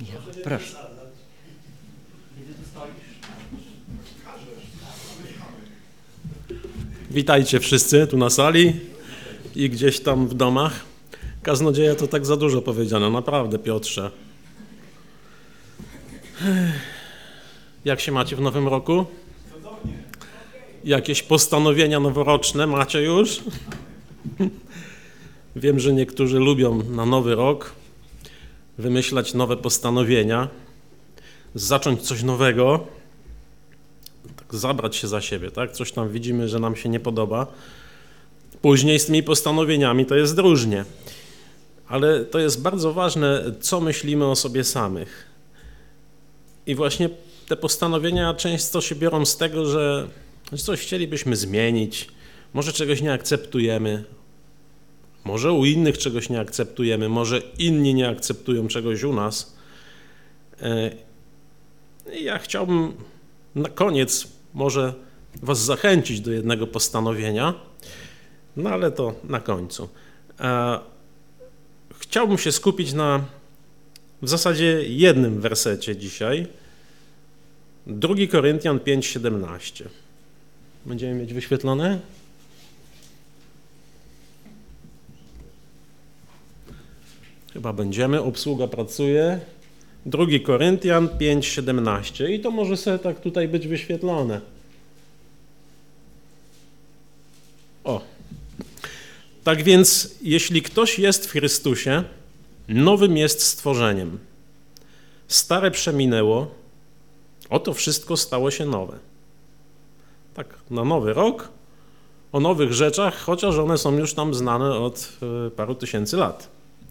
Ja, proszę. Witajcie wszyscy tu na sali i gdzieś tam w domach. Kaznodzieja to tak za dużo powiedziane, naprawdę, Piotrze. Jak się macie w nowym roku? Jakieś postanowienia noworoczne macie już? Wiem, że niektórzy lubią na nowy rok wymyślać nowe postanowienia, zacząć coś nowego, tak zabrać się za siebie, tak? Coś tam widzimy, że nam się nie podoba. Później z tymi postanowieniami to jest różnie. Ale to jest bardzo ważne, co myślimy o sobie samych. I właśnie te postanowienia często się biorą z tego, że coś chcielibyśmy zmienić, może czegoś nie akceptujemy, może u innych czegoś nie akceptujemy, może inni nie akceptują czegoś u nas. Ja chciałbym na koniec może was zachęcić do jednego postanowienia, no ale to na końcu. Chciałbym się skupić na w zasadzie jednym wersecie dzisiaj. 2 Koryntian 5:17. Będziemy mieć wyświetlone? Chyba będziemy. Obsługa pracuje. 2 Koryntian 5:17. I to może sobie tak tutaj być wyświetlone. O. Tak więc, jeśli ktoś jest w Chrystusie, nowym jest stworzeniem. Stare przeminęło, oto wszystko stało się nowe. Tak, na nowy rok, o nowych rzeczach, chociaż one są już tam znane od paru tysięcy lat.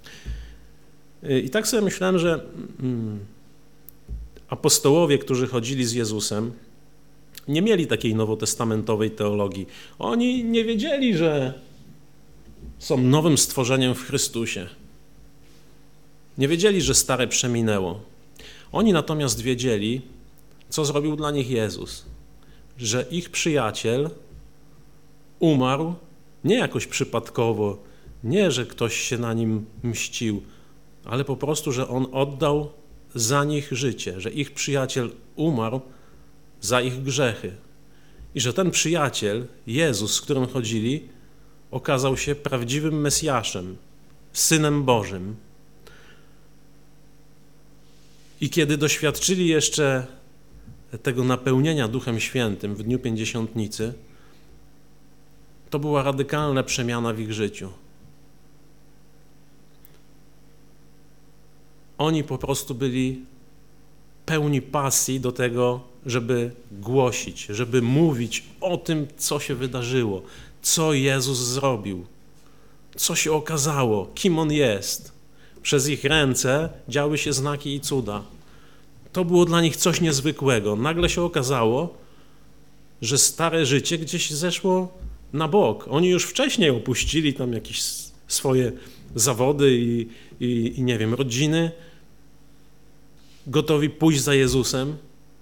I tak sobie myślałem, że apostołowie, którzy chodzili z Jezusem, nie mieli takiej nowotestamentowej teologii. Oni nie wiedzieli, że są nowym stworzeniem w Chrystusie. Nie wiedzieli, że stare przeminęło. Oni natomiast wiedzieli, co zrobił dla nich Jezus. Że ich przyjaciel umarł nie jakoś przypadkowo, nie, że ktoś się na nim mścił, ale po prostu, że on oddał za nich życie, że ich przyjaciel umarł za ich grzechy. I że ten przyjaciel, Jezus, z którym chodzili, okazał się prawdziwym Mesjaszem, Synem Bożym. I kiedy doświadczyli jeszcze tego napełnienia Duchem Świętym w dniu Pięćdziesiątnicy, to była radykalna przemiana w ich życiu. Oni po prostu byli pełni pasji do tego, żeby głosić, żeby mówić o tym, co się wydarzyło, co Jezus zrobił, co się okazało, kim On jest. Przez ich ręce działy się znaki i cuda. To było dla nich coś niezwykłego. Nagle się okazało, że stare życie gdzieś zeszło na bok. Oni już wcześniej opuścili tam jakieś swoje zawody i nie wiem, rodziny, gotowi pójść za Jezusem.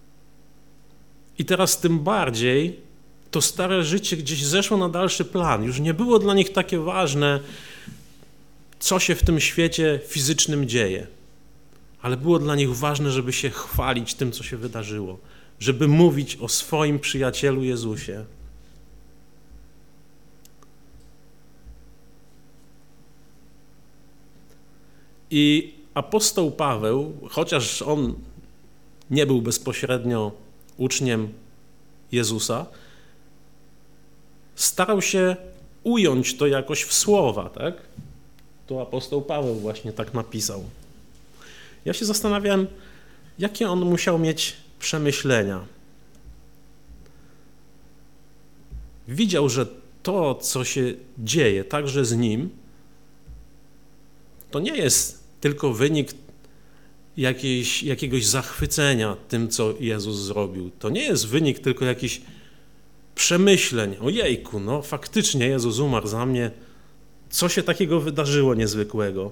I teraz tym bardziej to stare życie gdzieś zeszło na dalszy plan. Już nie było dla nich takie ważne, co się w tym świecie fizycznym dzieje. Ale było dla nich ważne, żeby się chwalić tym, co się wydarzyło. Żeby mówić o swoim przyjacielu Jezusie. I apostoł Paweł, chociaż on nie był bezpośrednio uczniem Jezusa, starał się ująć to jakoś w słowa, tak? To apostoł Paweł właśnie tak napisał. Ja się zastanawiałem, jakie on musiał mieć przemyślenia. Widział, że to, co się dzieje także z nim, to nie jest tylko wynik jakiegoś zachwycenia tym, co Jezus zrobił. To nie jest wynik tylko jakichś przemyśleń. Ojejku, no faktycznie Jezus umarł za mnie. Co się takiego wydarzyło niezwykłego?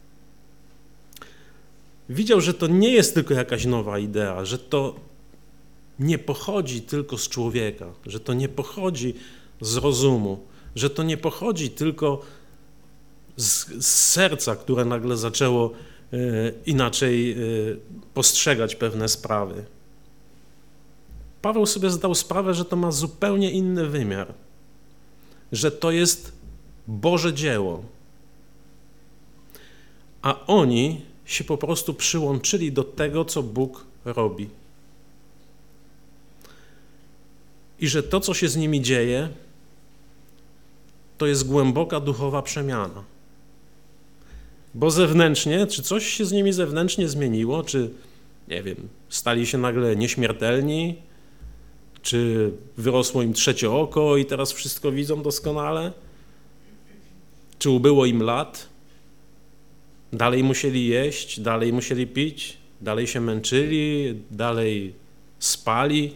Widział, że to nie jest tylko jakaś nowa idea, że to nie pochodzi tylko z człowieka, że to nie pochodzi z rozumu, że to nie pochodzi tylko z serca, które nagle zaczęło inaczej postrzegać pewne sprawy. Paweł sobie zdał sprawę, że to ma zupełnie inny wymiar, że to jest Boże dzieło, a oni się po prostu przyłączyli do tego, co Bóg robi. I że to, co się z nimi dzieje, to jest głęboka duchowa przemiana. Bo zewnętrznie, czy coś się z nimi zewnętrznie zmieniło, czy, nie wiem, stali się nagle nieśmiertelni, czy wyrosło im trzecie oko i teraz wszystko widzą doskonale, czy ubyło im lat, dalej musieli jeść, dalej musieli pić, dalej się męczyli, dalej spali.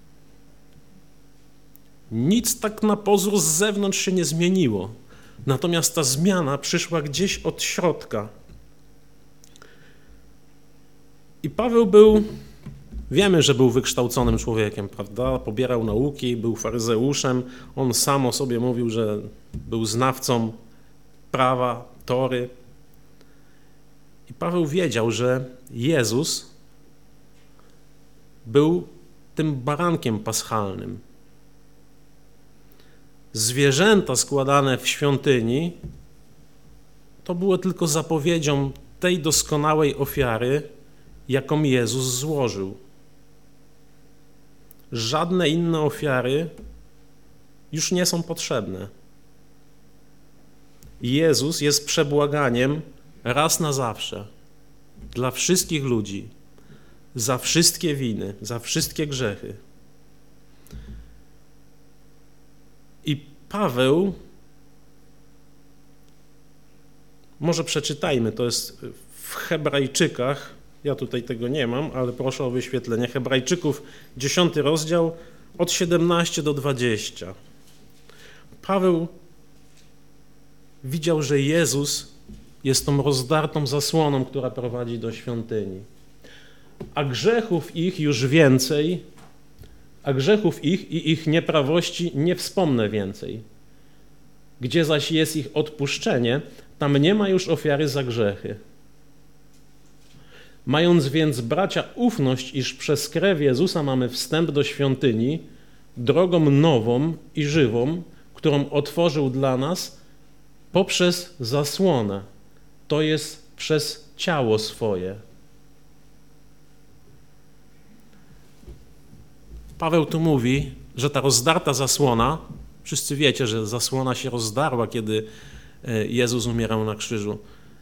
Nic tak na pozór z zewnątrz się nie zmieniło. Natomiast ta zmiana przyszła gdzieś od środka. I Paweł wiemy, że był wykształconym człowiekiem, prawda? Pobierał nauki, był faryzeuszem. On sam o sobie mówił, że był znawcą prawa, Tory. I Paweł wiedział, że Jezus był tym barankiem paschalnym. Zwierzęta składane w świątyni to było tylko zapowiedzią tej doskonałej ofiary, jaką Jezus złożył. Żadne inne ofiary już nie są potrzebne. Jezus jest przebłaganiem raz na zawsze dla wszystkich ludzi, za wszystkie winy, za wszystkie grzechy. I Paweł, może przeczytajmy, to jest w Hebrajczykach, ja tutaj tego nie mam, ale proszę o wyświetlenie. Hebrajczyków, 10 rozdział, od 17 do 20. Paweł widział, że Jezus jest tą rozdartą zasłoną, która prowadzi do świątyni. A grzechów ich już więcej, a grzechów ich i ich nieprawości nie wspomnę więcej. Gdzie zaś jest ich odpuszczenie, tam nie ma już ofiary za grzechy. Mając więc, bracia, ufność, iż przez krew Jezusa mamy wstęp do świątyni, drogą nową i żywą, którą otworzył dla nas poprzez zasłonę, to jest przez ciało swoje. Paweł tu mówi, że ta rozdarta zasłona, wszyscy wiecie, że zasłona się rozdarła, kiedy Jezus umierał na krzyżu,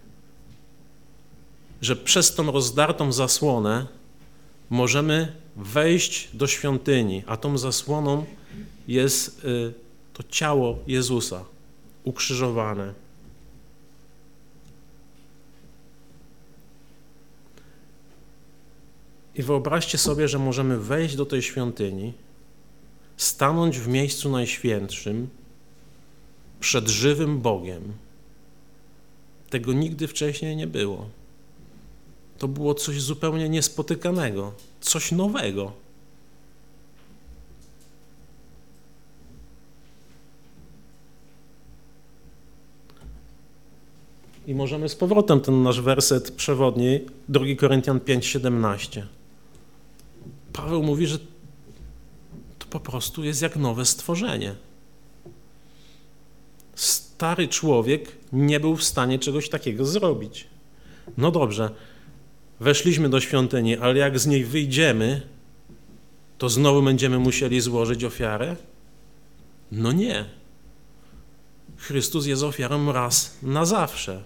że przez tą rozdartą zasłonę możemy wejść do świątyni, a tą zasłoną jest to ciało Jezusa ukrzyżowane. I wyobraźcie sobie, że możemy wejść do tej świątyni, stanąć w miejscu najświętszym przed żywym Bogiem. Tego nigdy wcześniej nie było. To było coś zupełnie niespotykanego, coś nowego. I możemy z powrotem ten nasz werset przewodni, 2 Koryntian 5:17. Paweł mówi, że to po prostu jest jak nowe stworzenie. Stary człowiek nie był w stanie czegoś takiego zrobić. No dobrze, weszliśmy do świątyni, ale jak z niej wyjdziemy, to znowu będziemy musieli złożyć ofiarę? No nie. Chrystus jest ofiarą raz na zawsze.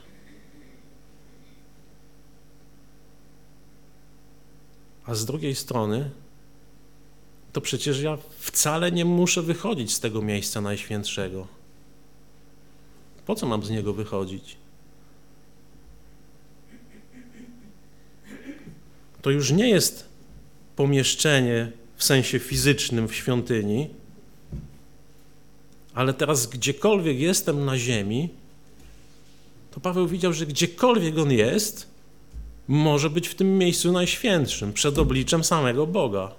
A z drugiej strony, to przecież ja wcale nie muszę wychodzić z tego miejsca najświętszego. Po co mam z niego wychodzić? To już nie jest pomieszczenie w sensie fizycznym w świątyni, ale teraz gdziekolwiek jestem na ziemi, to Paweł widział, że gdziekolwiek on jest, może być w tym miejscu najświętszym, przed obliczem samego Boga.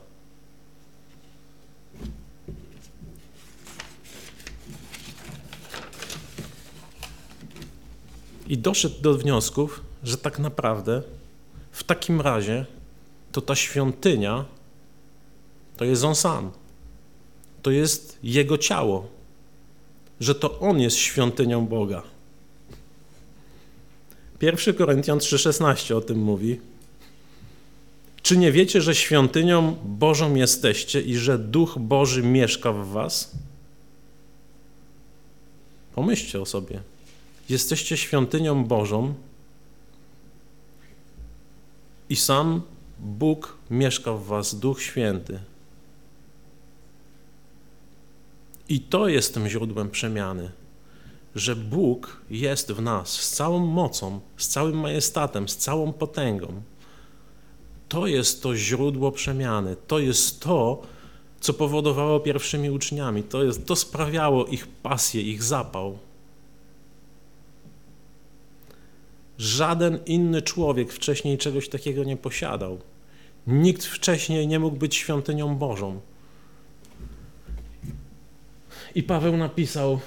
I doszedł do wniosków, że tak naprawdę w takim razie to ta świątynia to jest On sam. To jest Jego ciało. Że to On jest świątynią Boga. 1 Koryntian 3,16 o tym mówi. Czy nie wiecie, że świątynią Bożą jesteście i że Duch Boży mieszka w was? Pomyślcie o sobie. Jesteście świątynią Bożą i sam Bóg mieszka w was, Duch Święty. I to jest tym źródłem przemiany, że Bóg jest w nas z całą mocą, z całym majestatem, z całą potęgą. To jest to źródło przemiany, to jest to, co powodowało pierwszymi uczniami, to sprawiało ich pasję, ich zapał. Żaden inny człowiek wcześniej czegoś takiego nie posiadał. Nikt wcześniej nie mógł być świątynią Bożą. I Paweł napisał,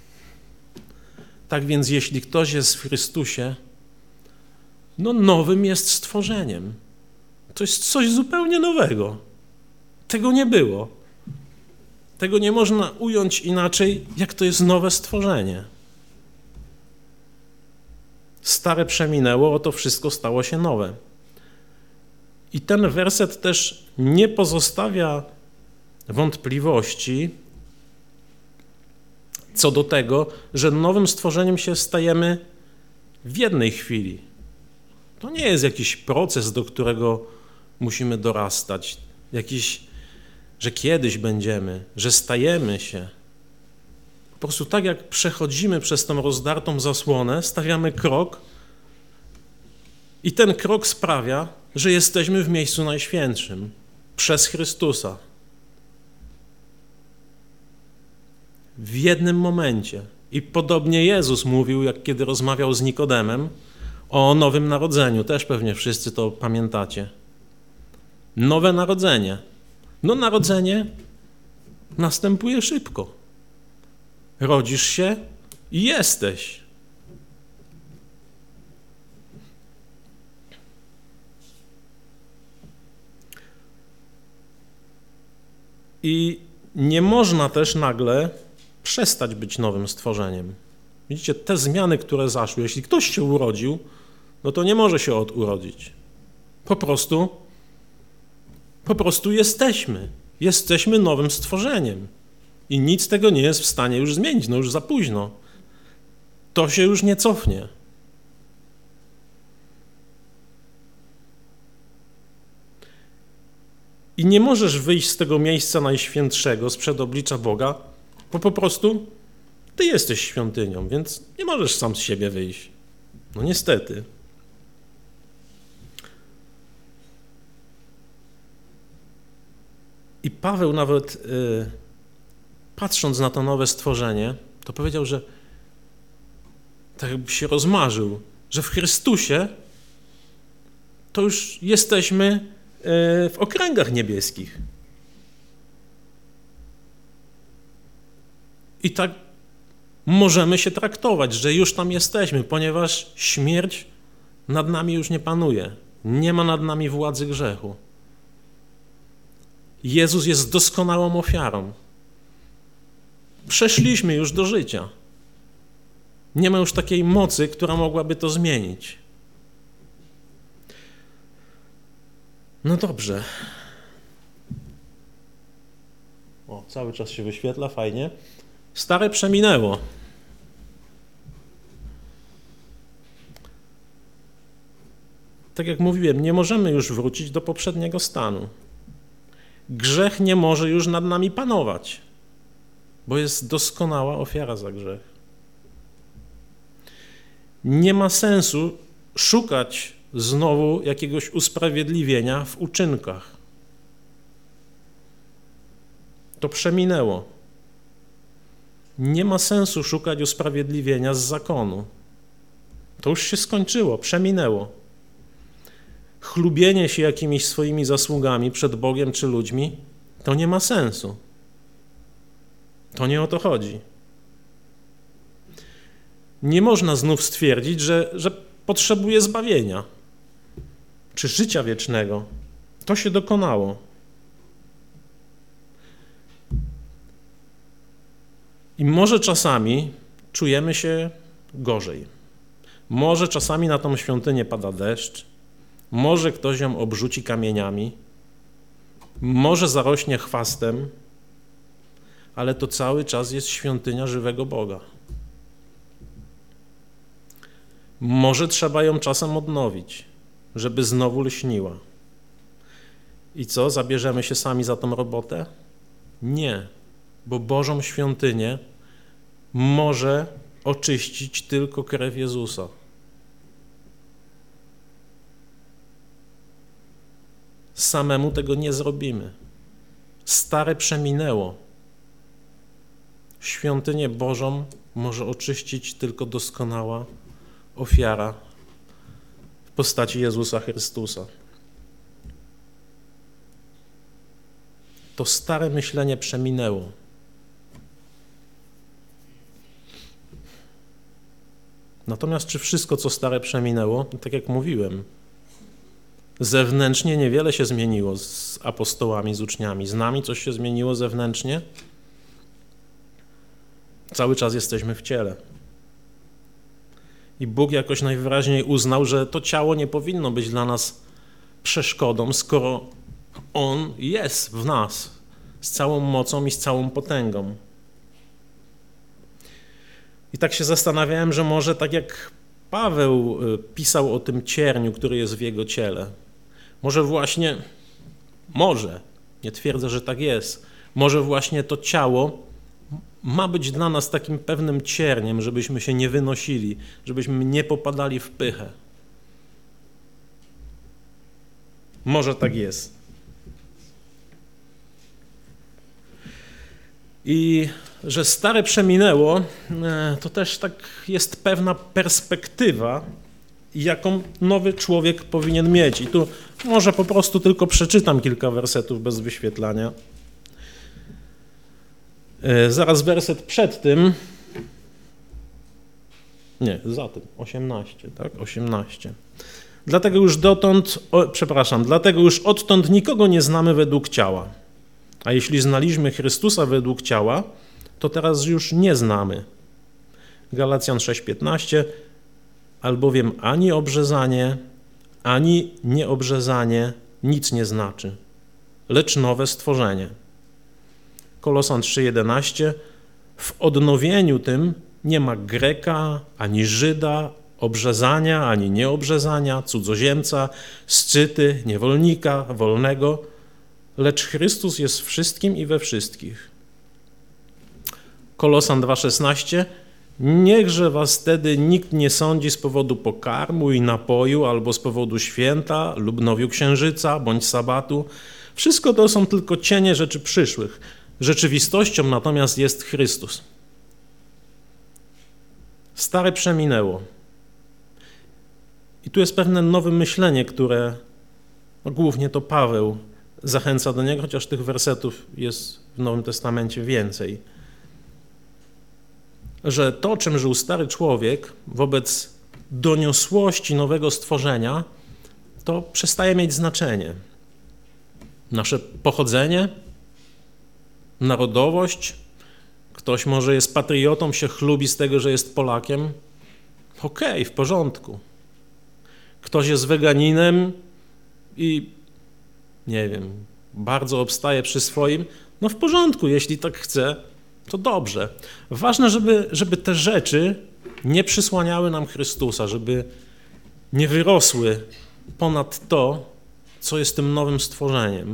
tak więc jeśli ktoś jest w Chrystusie, no nowym jest stworzeniem. To jest coś zupełnie nowego. Tego nie było. Tego nie można ująć inaczej, jak to jest nowe stworzenie. Stare przeminęło, oto wszystko stało się nowe. I ten werset też nie pozostawia wątpliwości co do tego, że nowym stworzeniem się stajemy w jednej chwili. To nie jest jakiś proces, do którego musimy dorastać, że kiedyś będziemy, że stajemy się. Po prostu tak jak przechodzimy przez tą rozdartą zasłonę, stawiamy krok i ten krok sprawia, że jesteśmy w miejscu najświętszym przez Chrystusa. W jednym momencie. I podobnie Jezus mówił, jak kiedy rozmawiał z Nikodemem, o nowym narodzeniu. Też pewnie wszyscy to pamiętacie. Nowe narodzenie. No narodzenie następuje szybko. Rodzisz się i jesteś. I nie można też nagle przestać być nowym stworzeniem. Widzicie, te zmiany, które zaszły, jeśli ktoś się urodził, no to nie może się odurodzić. Po prostu jesteśmy. Jesteśmy nowym stworzeniem. I nic tego nie jest w stanie już zmienić, no już za późno. To się już nie cofnie. I nie możesz wyjść z tego miejsca najświętszego, sprzed oblicza Boga, bo po prostu ty jesteś świątynią, więc nie możesz sam z siebie wyjść. No niestety. I Paweł nawet patrząc na to nowe stworzenie, to powiedział, że tak jakby się rozmarzył, że w Chrystusie to już jesteśmy w okręgach niebieskich. I tak możemy się traktować, że już tam jesteśmy, ponieważ śmierć nad nami już nie panuje. Nie ma nad nami władzy grzechu. Jezus jest doskonałą ofiarą. Przeszliśmy już do życia. Nie ma już takiej mocy, która mogłaby to zmienić. No dobrze. O, cały czas się wyświetla, fajnie. Stare przeminęło. Tak jak mówiłem, nie możemy już wrócić do poprzedniego stanu. Grzech nie może już nad nami panować, bo jest doskonała ofiara za grzech. Nie ma sensu szukać znowu jakiegoś usprawiedliwienia w uczynkach. To przeminęło. Nie ma sensu szukać usprawiedliwienia z zakonu. To już się skończyło, przeminęło. Chlubienie się jakimiś swoimi zasługami przed Bogiem czy ludźmi, to nie ma sensu. To nie o to chodzi. Nie można znów stwierdzić, że potrzebuje zbawienia czy życia wiecznego. To się dokonało. I może czasami czujemy się gorzej. Może czasami na tą świątynię pada deszcz, może ktoś ją obrzuci kamieniami, może zarośnie chwastem, ale to cały czas jest świątynia żywego Boga. Może trzeba ją czasem odnowić, żeby znowu lśniła. I co, zabierzemy się sami za tą robotę? Nie, bo Bożą świątynię może oczyścić tylko krew Jezusa. Samemu tego nie zrobimy. Stare przeminęło. Świątynię Bożą może oczyścić tylko doskonała ofiara w postaci Jezusa Chrystusa. To stare myślenie przeminęło. Natomiast czy wszystko, co stare, przeminęło? Tak jak mówiłem, zewnętrznie niewiele się zmieniło z apostołami, z uczniami. Z nami coś się zmieniło zewnętrznie? Cały czas jesteśmy w ciele. I Bóg jakoś najwyraźniej uznał, że to ciało nie powinno być dla nas przeszkodą, skoro On jest w nas z całą mocą i z całą potęgą. I tak się zastanawiałem, że może tak jak Paweł pisał o tym cierniu, który jest w jego ciele, nie twierdzę, że tak jest, może właśnie to ciało ma być dla nas takim pewnym cierniem, żebyśmy się nie wynosili, żebyśmy nie popadali w pychę. Może tak jest. I że stare przeminęło, to też tak jest pewna perspektywa, jaką nowy człowiek powinien mieć. I tu może po prostu tylko przeczytam kilka wersetów bez wyświetlania. Zaraz werset przed tym, tak? 18. Dlatego już odtąd nikogo nie znamy według ciała. A jeśli znaliśmy Chrystusa według ciała, to teraz już nie znamy. Galacjan 6:15, albowiem ani obrzezanie, ani nieobrzezanie nic nie znaczy, lecz nowe stworzenie. Kolosan 3:11, w odnowieniu tym nie ma Greka, ani Żyda, obrzezania, ani nieobrzezania, cudzoziemca, scyty, niewolnika, wolnego, lecz Chrystus jest wszystkim i we wszystkich. Kolosan 2:16, niechże was wtedy nikt nie sądzi z powodu pokarmu i napoju, albo z powodu święta lub nowiu księżyca, bądź sabatu. Wszystko to są tylko cienie rzeczy przyszłych. Rzeczywistością natomiast jest Chrystus. Stare przeminęło. I tu jest pewne nowe myślenie, które głównie to Paweł zachęca do niego, chociaż tych wersetów jest w Nowym Testamencie więcej. Że to, czym żył stary człowiek wobec doniosłości nowego stworzenia, to przestaje mieć znaczenie. Nasze pochodzenie, narodowość, ktoś może jest patriotą, się chlubi z tego, że jest Polakiem. Okej, w porządku. Ktoś jest weganinem i nie wiem, bardzo obstaje przy swoim, no w porządku, jeśli tak chce, to dobrze. Ważne, żeby te rzeczy nie przysłaniały nam Chrystusa, żeby nie wyrosły ponad to, co jest tym nowym stworzeniem.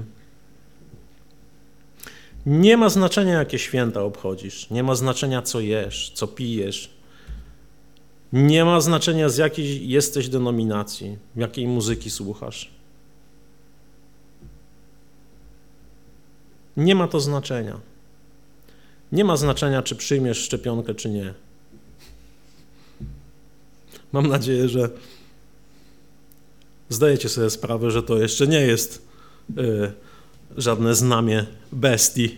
Nie ma znaczenia, jakie święta obchodzisz, nie ma znaczenia, co jesz, co pijesz, nie ma znaczenia, z jakiej jesteś denominacji, jakiej muzyki słuchasz. Nie ma to znaczenia. Nie ma znaczenia, czy przyjmiesz szczepionkę, czy nie. Mam nadzieję, że zdajecie sobie sprawę, że to jeszcze nie jest żadne znamię bestii.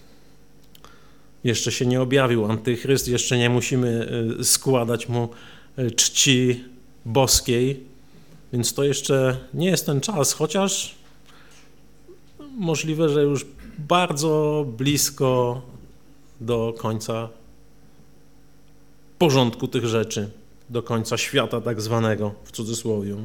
Jeszcze się nie objawił antychryst, jeszcze nie musimy składać mu czci boskiej, więc to jeszcze nie jest ten czas, chociaż możliwe, że już bardzo blisko do końca porządku tych rzeczy, do końca świata tak zwanego, w cudzysłowie.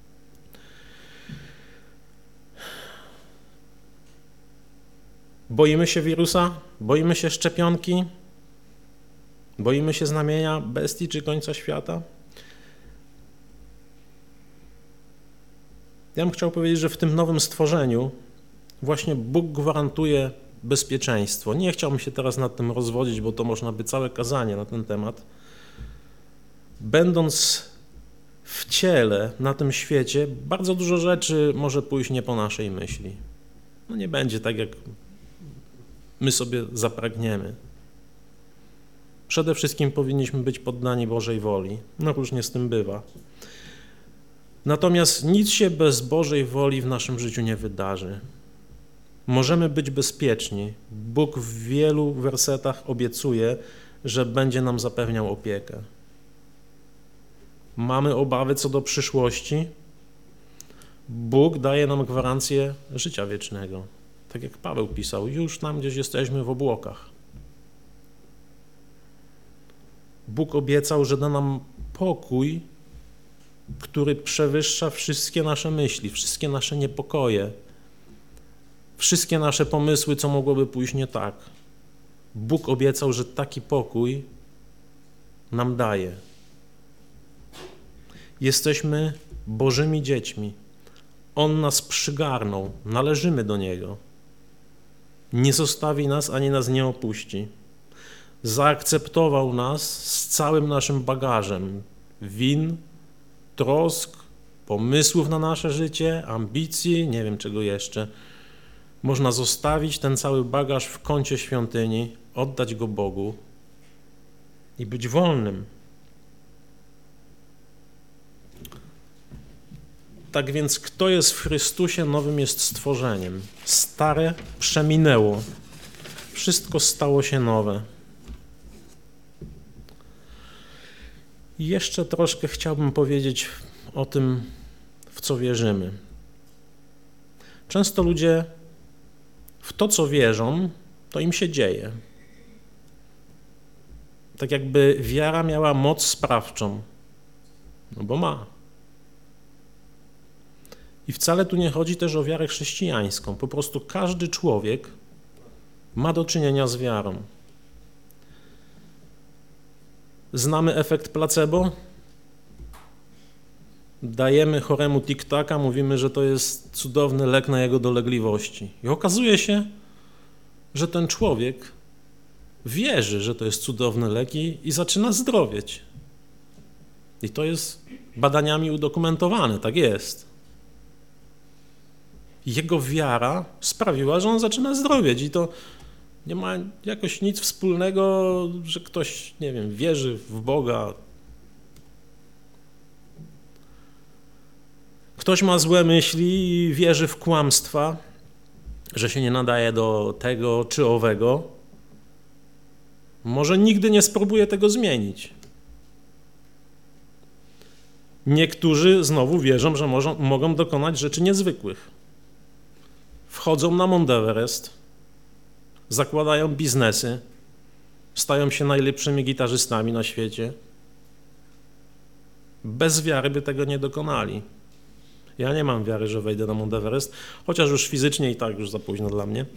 Boimy się wirusa? Boimy się szczepionki? Boimy się znamienia bestii czy końca świata? Ja bym chciał powiedzieć, że w tym nowym stworzeniu właśnie Bóg gwarantuje bezpieczeństwo. Nie chciałbym się teraz nad tym rozwodzić, bo to można by całe kazanie na ten temat. Będąc w ciele, na tym świecie, bardzo dużo rzeczy może pójść nie po naszej myśli. No nie będzie tak, jak my sobie zapragniemy. Przede wszystkim powinniśmy być poddani Bożej woli. No różnie z tym bywa. Natomiast nic się bez Bożej woli w naszym życiu nie wydarzy. Możemy być bezpieczni. Bóg w wielu wersetach obiecuje, że będzie nam zapewniał opiekę. Mamy obawy co do przyszłości. Bóg daje nam gwarancję życia wiecznego. Tak jak Paweł pisał, już tam gdzieś jesteśmy w obłokach. Bóg obiecał, że da nam pokój, który przewyższa wszystkie nasze myśli, wszystkie nasze niepokoje, wszystkie nasze pomysły, co mogłoby pójść nie tak. Bóg obiecał, że taki pokój nam daje. Jesteśmy Bożymi dziećmi. On nas przygarnął, należymy do Niego. Nie zostawi nas, ani nas nie opuści. Zaakceptował nas z całym naszym bagażem win, trosk, pomysłów na nasze życie, ambicji, nie wiem czego jeszcze. Można zostawić ten cały bagaż w kącie świątyni, oddać go Bogu i być wolnym. Tak więc kto jest w Chrystusie, nowym jest stworzeniem. Stare przeminęło, wszystko stało się nowe. I jeszcze troszkę chciałbym powiedzieć o tym, w co wierzymy. Często ludzie w to, co wierzą, to im się dzieje. Tak jakby wiara miała moc sprawczą. No bo ma. I wcale tu nie chodzi też o wiarę chrześcijańską. Po prostu każdy człowiek ma do czynienia z wiarą. Znamy efekt placebo? Dajemy choremu tik-taka, mówimy, że to jest cudowny lek na jego dolegliwości. I okazuje się, że ten człowiek wierzy, że to jest cudowny lek i zaczyna zdrowieć. I to jest badaniami udokumentowane, tak jest. Jego wiara sprawiła, że on zaczyna zdrowieć i to nie ma jakoś nic wspólnego, że ktoś, nie wiem, wierzy w Boga. Ktoś ma złe myśli i wierzy w kłamstwa, że się nie nadaje do tego czy owego. Może nigdy nie spróbuje tego zmienić. Niektórzy znowu wierzą, że mogą dokonać rzeczy niezwykłych. Wchodzą na Mount Everest, zakładają biznesy, stają się najlepszymi gitarzystami na świecie. Bez wiary by tego nie dokonali. Ja nie mam wiary, że wejdę na Mount Everest, chociaż już fizycznie i tak już za późno dla mnie.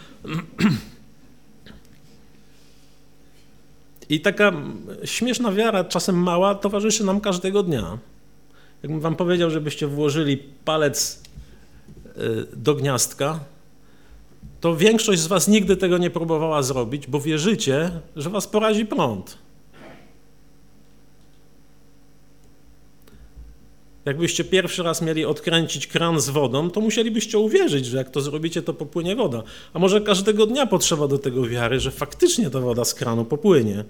I taka śmieszna wiara, czasem mała, towarzyszy nam każdego dnia. Jakbym wam powiedział, żebyście włożyli palec do gniazdka, to większość z was nigdy tego nie próbowała zrobić, bo wierzycie, że was porazi prąd. Jakbyście pierwszy raz mieli odkręcić kran z wodą, to musielibyście uwierzyć, że jak to zrobicie, to popłynie woda. A może każdego dnia potrzeba do tego wiary, że faktycznie ta woda z kranu popłynie.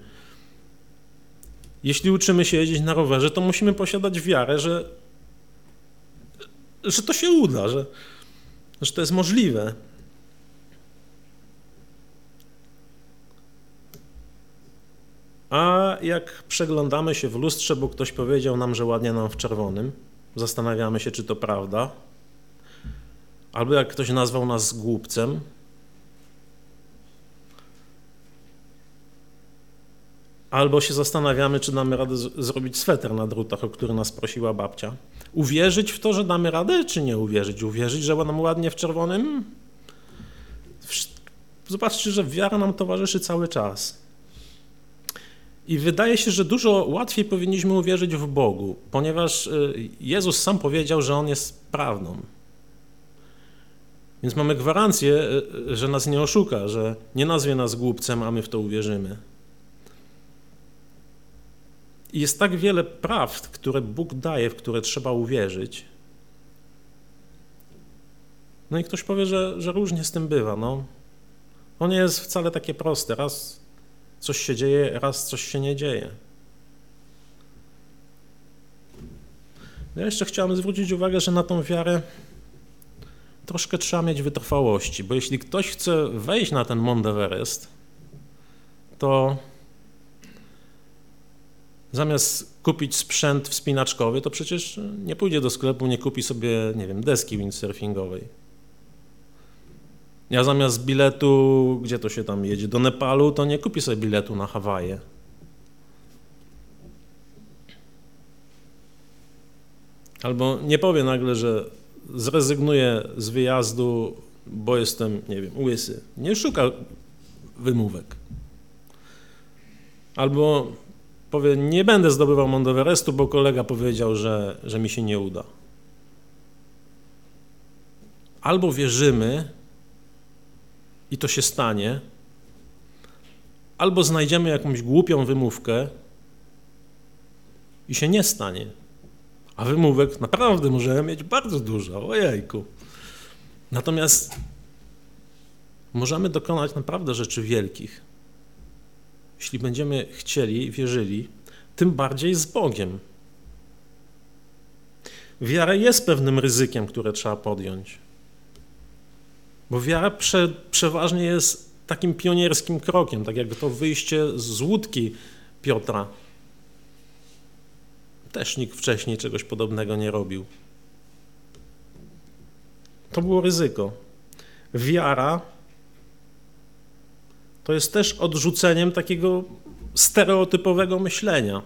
Jeśli uczymy się jeździć na rowerze, to musimy posiadać wiarę, że to się uda, że to jest możliwe. A jak przeglądamy się w lustrze, bo ktoś powiedział nam, że ładnie nam w czerwonym, zastanawiamy się, czy to prawda. Albo jak ktoś nazwał nas głupcem, albo się zastanawiamy, czy damy radę zrobić sweter na drutach, o który nas prosiła babcia. Uwierzyć w to, że damy radę, czy nie uwierzyć? Uwierzyć, że nam ładnie w czerwonym? Zobaczcie, że wiara nam towarzyszy cały czas. I wydaje się, że dużo łatwiej powinniśmy uwierzyć w Bogu, ponieważ Jezus sam powiedział, że On jest prawdą. Więc mamy gwarancję, że nas nie oszuka, że nie nazwie nas głupcem, a my w to uwierzymy. I jest tak wiele prawd, które Bóg daje, w które trzeba uwierzyć. No i ktoś powie, że różnie z tym bywa. No. To nie jest wcale takie proste. Raz coś się dzieje, raz coś się nie dzieje. Ja jeszcze chciałem zwrócić uwagę, że na tą wiarę troszkę trzeba mieć wytrwałości, bo jeśli ktoś chce wejść na ten Mount Everest, to zamiast kupić sprzęt wspinaczkowy, to przecież nie pójdzie do sklepu, nie kupi sobie, nie wiem, deski windsurfingowej. Ja zamiast biletu, gdzie to się tam jedzie, do Nepalu, to nie kupi sobie biletu na Hawaje. Albo nie powie nagle, że zrezygnuję z wyjazdu, bo jestem, nie wiem, łysy. Nie szuka wymówek. Albo powie, nie będę zdobywał Mount Everestu, bo kolega powiedział, że mi się nie uda. Albo wierzymy i to się stanie, albo znajdziemy jakąś głupią wymówkę i się nie stanie. A wymówek naprawdę możemy mieć bardzo dużo, ojejku. Natomiast możemy dokonać naprawdę rzeczy wielkich. Jeśli będziemy chcieli, wierzyli, tym bardziej z Bogiem. Wiara jest pewnym ryzykiem, które trzeba podjąć. Bo wiara przeważnie jest takim pionierskim krokiem, tak jak to wyjście z łódki Piotra. Też nikt wcześniej czegoś podobnego nie robił. To było ryzyko. Wiara to jest też odrzuceniem takiego stereotypowego myślenia,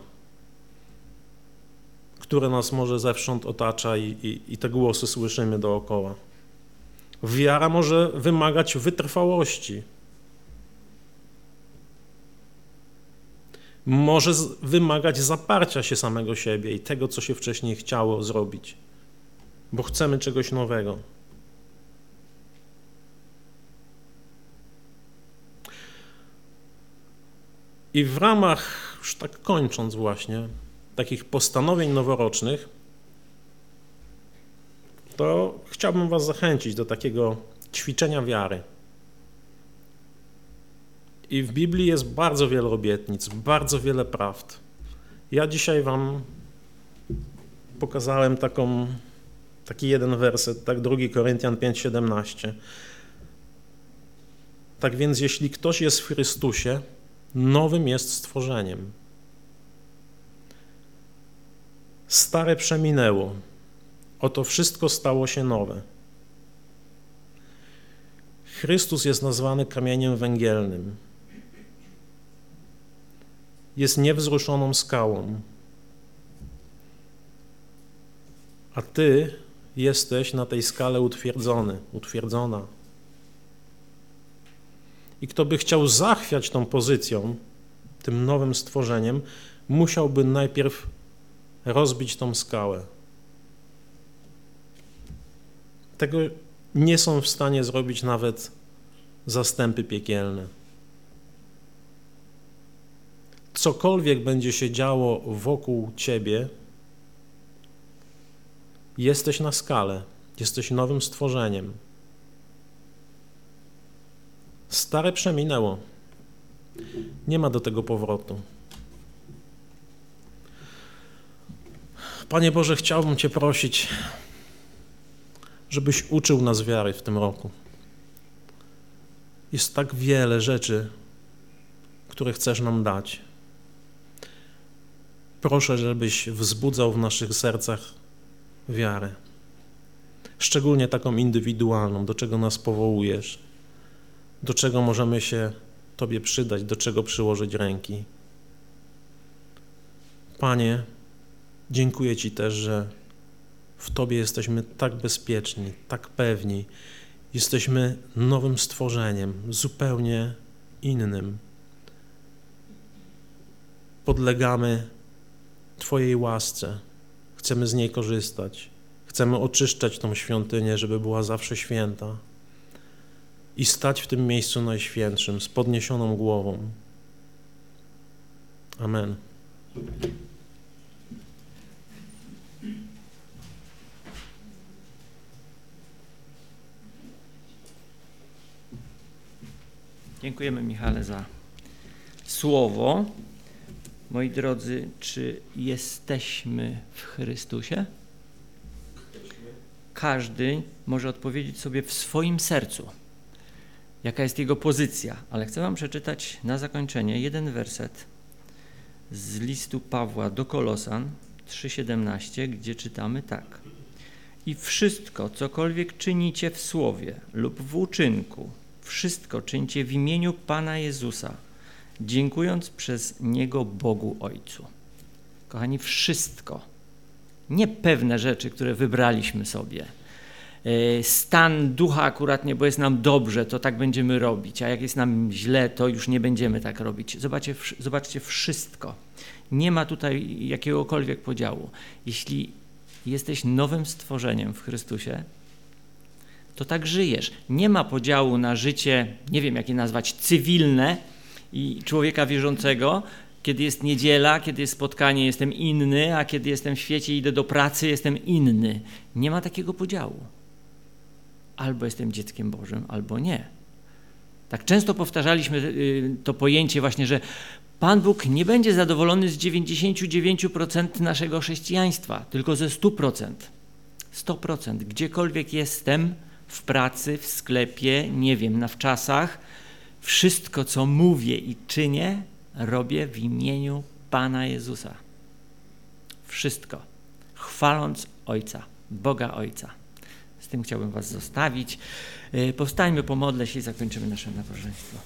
które nas może zewsząd otacza i te głosy słyszymy dookoła. Wiara może wymagać wytrwałości. Może wymagać zaparcia się samego siebie i tego, co się wcześniej chciało zrobić, bo chcemy czegoś nowego. I w ramach, już tak kończąc właśnie, takich postanowień noworocznych, to chciałbym was zachęcić do takiego ćwiczenia wiary. I w Biblii jest bardzo wiele obietnic, bardzo wiele prawd. Ja dzisiaj wam pokazałem taki jeden werset, tak 2 Koryntian 5:17. Tak więc jeśli ktoś jest w Chrystusie, nowym jest stworzeniem. Stare przeminęło, oto wszystko stało się nowe. Chrystus jest nazwany kamieniem węgielnym. Jest niewzruszoną skałą. A ty jesteś na tej skale utwierdzona. I kto by chciał zachwiać tą pozycją, tym nowym stworzeniem, musiałby najpierw rozbić tą skałę. Tego nie są w stanie zrobić nawet zastępy piekielne. Cokolwiek będzie się działo wokół ciebie, jesteś na skale, jesteś nowym stworzeniem. Stare przeminęło. Nie ma do tego powrotu. Panie Boże, chciałbym Cię prosić, żebyś uczył nas wiary w tym roku. Jest tak wiele rzeczy, które chcesz nam dać. Proszę, żebyś wzbudzał w naszych sercach wiarę. Szczególnie taką indywidualną, do czego nas powołujesz, do czego możemy się Tobie przydać, do czego przyłożyć ręki. Panie, dziękuję Ci też, że w Tobie jesteśmy tak bezpieczni, tak pewni. Jesteśmy nowym stworzeniem, zupełnie innym. Podlegamy Twojej łasce. Chcemy z niej korzystać. Chcemy oczyszczać tą świątynię, żeby była zawsze święta. I stać w tym miejscu najświętszym, z podniesioną głową. Amen. Dziękujemy, Michale, za słowo. Moi drodzy, czy jesteśmy w Chrystusie? Każdy może odpowiedzieć sobie w swoim sercu, jaka jest jego pozycja, ale chcę wam przeczytać na zakończenie jeden werset z listu Pawła do Kolosan 3:17, gdzie czytamy tak. I wszystko, cokolwiek czynicie w słowie lub w uczynku, wszystko czyńcie w imieniu Pana Jezusa, dziękując przez Niego Bogu Ojcu. Kochani, wszystko. Nie pewne rzeczy, które wybraliśmy sobie. Stan ducha akurat nie, bo jest nam dobrze, to tak będziemy robić, a jak jest nam źle, to już nie będziemy tak robić. Zobaczcie wszystko. Nie ma tutaj jakiegokolwiek podziału. Jeśli jesteś nowym stworzeniem w Chrystusie, to tak żyjesz. Nie ma podziału na życie, nie wiem jak je nazwać, cywilne i człowieka wierzącego. Kiedy jest niedziela, kiedy jest spotkanie, jestem inny, a kiedy jestem w świecie, idę do pracy, jestem inny. Nie ma takiego podziału. Albo jestem dzieckiem Bożym, albo nie. Tak często powtarzaliśmy to pojęcie właśnie, że Pan Bóg nie będzie zadowolony z 99% naszego chrześcijaństwa, tylko ze 100%. 100%. Gdziekolwiek jestem, w pracy, w sklepie, nie wiem, na wczasach, wszystko, co mówię i czynię, robię w imieniu Pana Jezusa. Wszystko. Chwaląc Ojca, Boga Ojca. Z tym chciałbym was zostawić. Powstańmy, pomodlę się i zakończymy nasze nabożeństwo.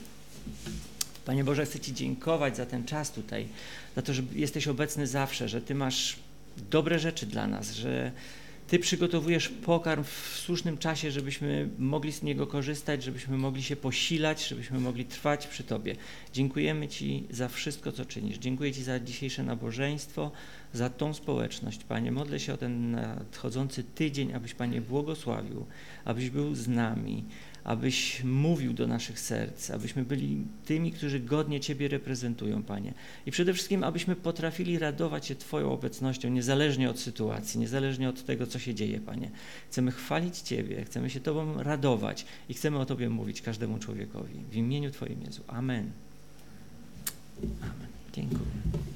Panie Boże, chcę Ci dziękować za ten czas tutaj, za to, że jesteś obecny zawsze, że Ty masz dobre rzeczy dla nas, że Ty przygotowujesz pokarm w słusznym czasie, żebyśmy mogli z niego korzystać, żebyśmy mogli się posilać, żebyśmy mogli trwać przy Tobie. Dziękujemy Ci za wszystko, co czynisz. Dziękuję Ci za dzisiejsze nabożeństwo, za tą społeczność. Panie, modlę się o ten nadchodzący tydzień, abyś, Panie, błogosławił, abyś był z nami, abyś mówił do naszych serc, abyśmy byli tymi, którzy godnie Ciebie reprezentują, Panie. I przede wszystkim, abyśmy potrafili radować się Twoją obecnością, niezależnie od sytuacji, niezależnie od tego, co się dzieje, Panie. Chcemy chwalić Ciebie, chcemy się Tobą radować i chcemy o Tobie mówić każdemu człowiekowi. W imieniu Twoim, Jezu. Amen. Amen. Dziękuję.